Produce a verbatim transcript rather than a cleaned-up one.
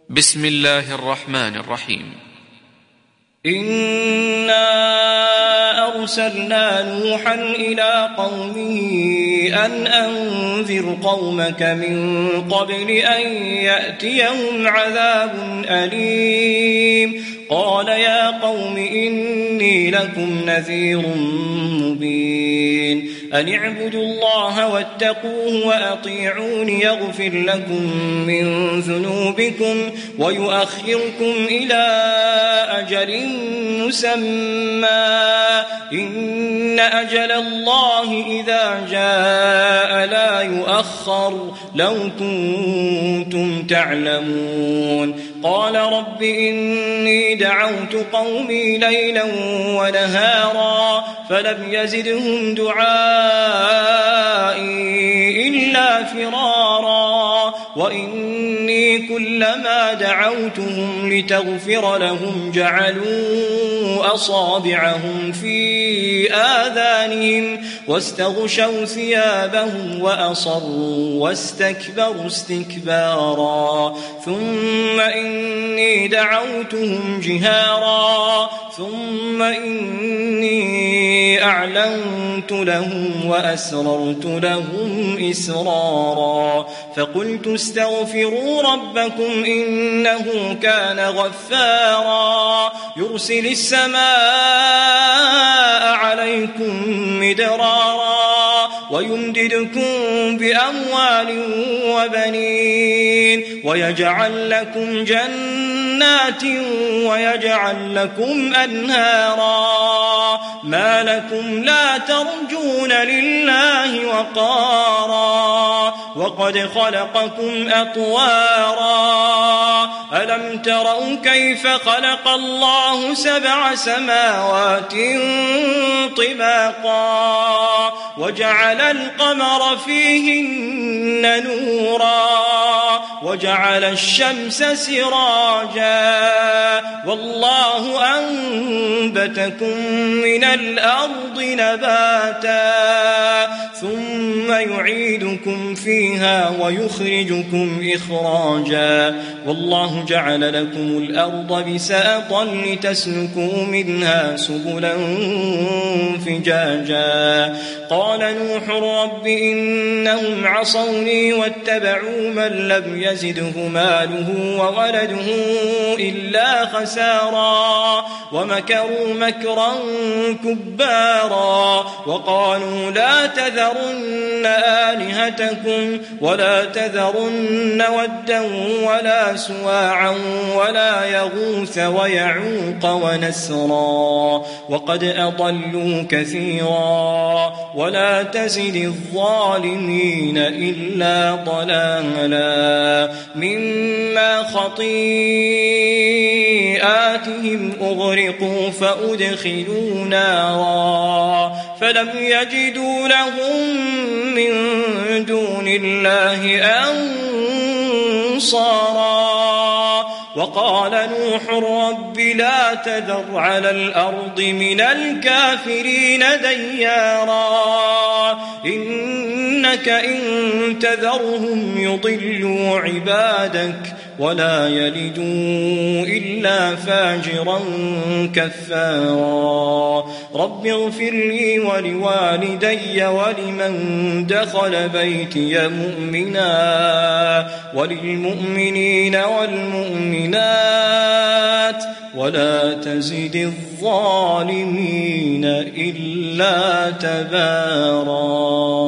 بسم الله الرحمن الرحيم. إنا أرسلنا نوحا إلى قومه أن أنذر قومك من قبل أن يأتيهم عذاب أليم. قال يا قوم إني لكم نذير مبين أن اعبدوا الله واتقوه وأطيعون يغفر لكم من ذنوبكم ويؤخركم إلى أجل مسمى إن أجل الله إذا جاء لا يؤخر لو كنتم تعلمون. قال رب إني دعوت قومي ليلا ونهارا فلم يزدهم دعائي إلا فرارا وإني كلما دعوتهم لتغفر لهم جعلوا أصابعهم في آذانهم واستغشوا ثيابهم وأصروا واستكبروا استكبارا ثم إني دعوتهم جهارا ثم إني أعلنت لهم وأسررت لهم إسرارا فقلت استغفروا ربكم إنه كان غفارا يرسل السماء عليكم مدرارا ويمددكم بأموال وبنين ويجعل لكم جنات ويجعل لكم أنهارا ما لكم لا ترجون لله وقارا وقد خلقكم أطوارا ألم تروا كيف خلق الله سبع سماوات طباقا وجعل القمر فيهن نورا وجعل الشمس سراجا والله أنبتكم من الأرض نباتا ثم يعيدكم فيها ويخرجكم إخراجا والله جعل لكم الأرض بساطا لتسلكوا منها سبلا فجاجا. قال نوح رب إنهم عصوني واتبعوا من لم يزده ماله وولده إلا خسارا ومكروا مكرا كبارا وقالوا لا تذرن آلهتكم ولا تذرن ودا ولا سواعا ولا يغوث ويعوق ونسرا وقد أضلوا كثيرا ولا تزد الظالمين إلا ضلالا مما خطيئاتهم أغرقوا فأدخلوا نارا فلم يجدوا لهم من دون الله أنصارا. وقال نوح رب لا تذر على الأرض من الكافرين ديارا إنك إن تذرهم يضلوا عبادك ولا يلدوا إلا فاجرا كفارا. رب اغفر لي ولوالدي ولمن دخل بيتي مؤمنا وللمؤمنين والمؤمنات ولا تزد الظالمين إلا تبارا.